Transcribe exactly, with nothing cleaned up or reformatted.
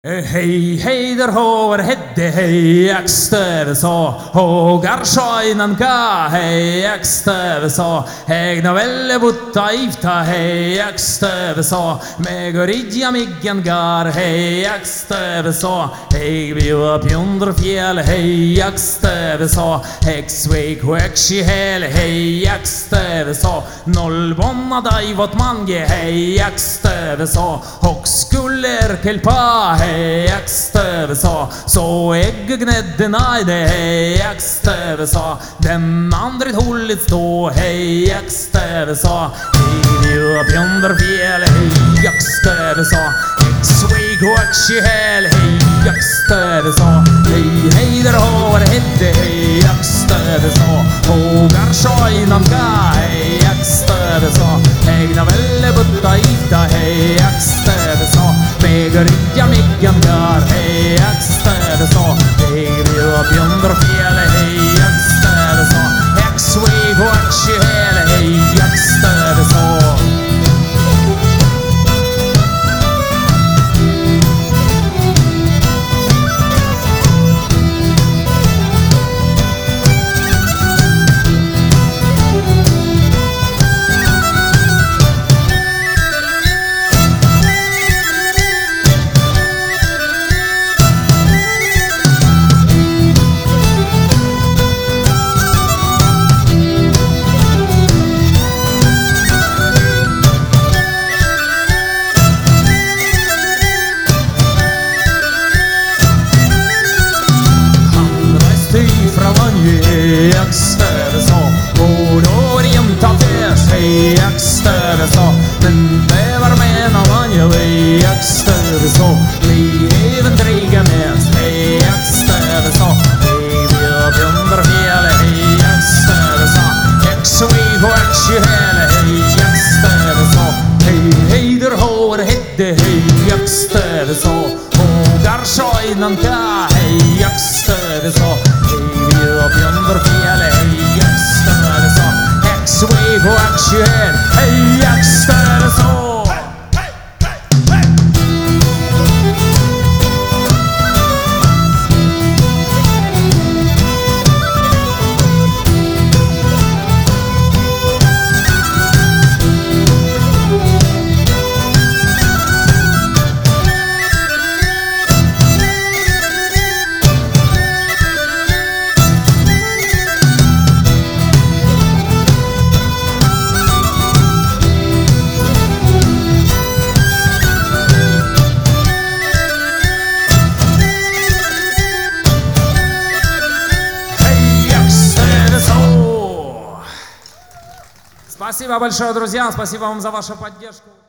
Hej, hej der hover hedde, hej, ekster så, hogar sjøynan ka, hei, ekster så, heg na velle butta ifta, hei, ekster så, meg og ridja miggen gar, hei, ekster så, heg bjua pjundr fjell, hei, ekster så, heg sveik huekshi hel, hei, ekster så, noll bonna daivot mange, hei, ekster så, hok skuller til pa, hei, hei, ekster så, så egg gnedde nei det, hei, ekster så, den andre hullet stå, hei, ekster så, hei, bjua pjundr fjell, hei, ekster så, hei, sveik huekshi hel, hei, ekster så, hei, hei der hover hedde, hei, ekster så, hogar sjøynan ka, hei, ekster så, egna velle butta ifta, hei, ekster så, meg og ridja miggen gar, hei, ekster så, hei, bjua pjundr fjell, hei, ekster så, hei, sveik huekshi hel, hei, ekster så. Hei, ekster så, går orient av fes, hei, ekster så, men det var med av anje, hei, ekster så, hei, even driga mes, hei, ekster så, hei, bjua pjundr fjell, hei, ekster så, hei, sveik huekshi hel, hei, ekster så, hei, hei der hover hedde, hei, ekster så, hogar sjøynan ka, hei, ekster så, pjundr fjell, hei, ekster så, hei, sveik huekshi hel, hei, ekster så. Спасибо большое, друзья, спасибо вам за вашу поддержку.